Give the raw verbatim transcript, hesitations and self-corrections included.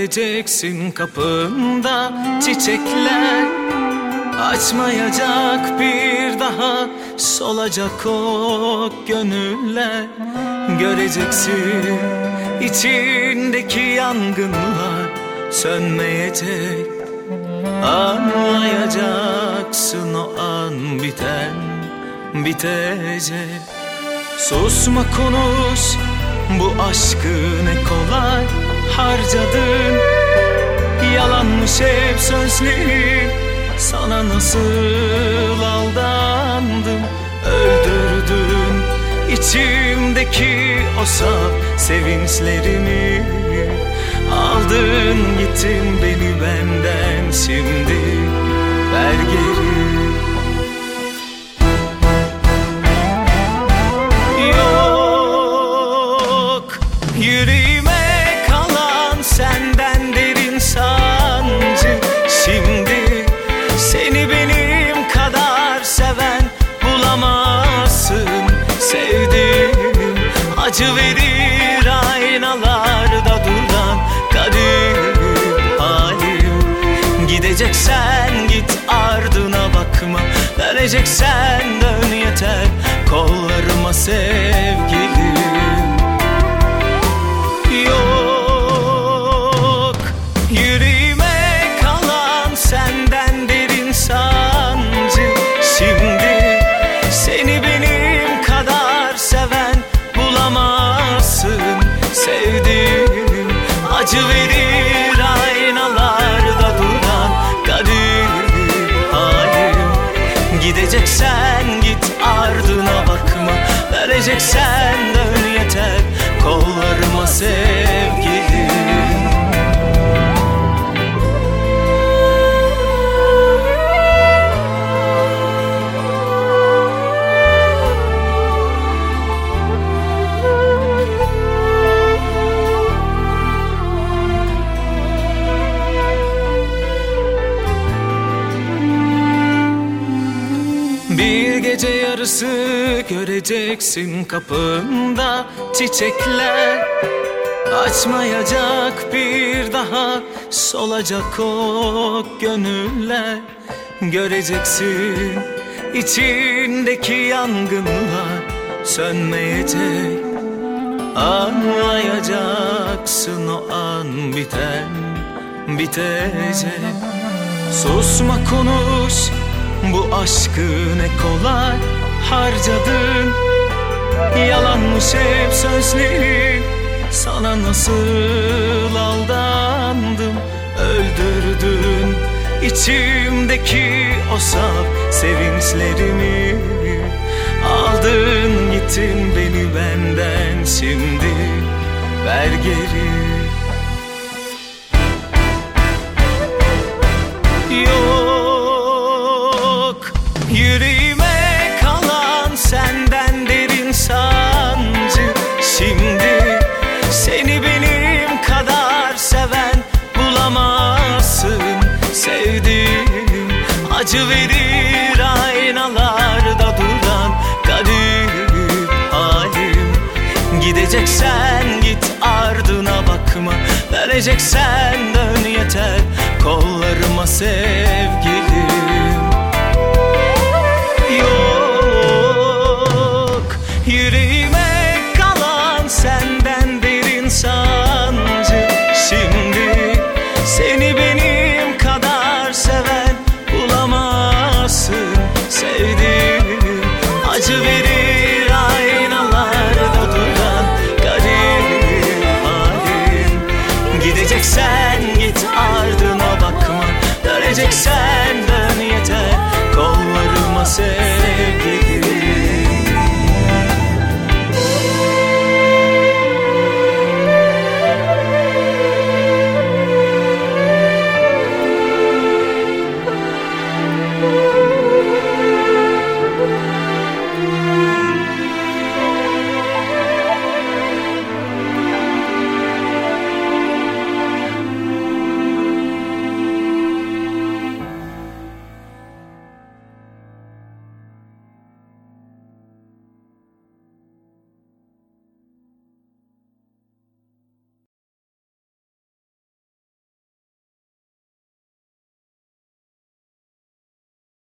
Göreceksin kapında çiçekler açmayacak bir daha, solacak o gönüller. Göreceksin içindeki yangınlar sönmeyecek. Anlayacaksın o an biten bitecek. Susma, konuş, bu aşkı ne kolay harcadın. Yalanmış hep sözlerin, sana nasıl aldandım. Öldürdün içimdeki o saf sevinçlerimi. Aldın gittin beni benden, şimdi ver geri. Yok yüreğime kalan senden derin sancı. Şimdi seni benim kadar seven bulamazsın. Sevdim acı verir aynalarda duran garip halim. Gideceksen git, ardına bakma. Döneceksen dön, yeter kollarıma sevgilim. Yok yüreğime kalan senden derin sancı. Şimdi seni benim kadar seven bulamazsın. Sevdim acı verir aynalarda duran garip halim. Gideceksen git, ardına bakma. Vereceksen dön, yeter kollarıma sevgilim. Bir gece yarısı göreceksin kapında çiçekler açmayacak bir daha, solacak o gönüller. Göreceksin içindeki yangınlar sönmeyecek. Anlayacaksın o an biten bitecek. Susma, konuş, bu aşkı ne kolay harcadın. Yalanmış hep sözlerin, sana nasıl aldandım. Öldürdün içimdeki o saf sevinçlerimi. Aldın gittin beni benden, şimdi ver geri. Yok yüreğime kalan senden derin sancı. Şimdi seni benim kadar seven bulamazsın. Sevdim acı verir aynalarda duran garip halim. Gideceksen git, ardına bakma. Döneceksen dön,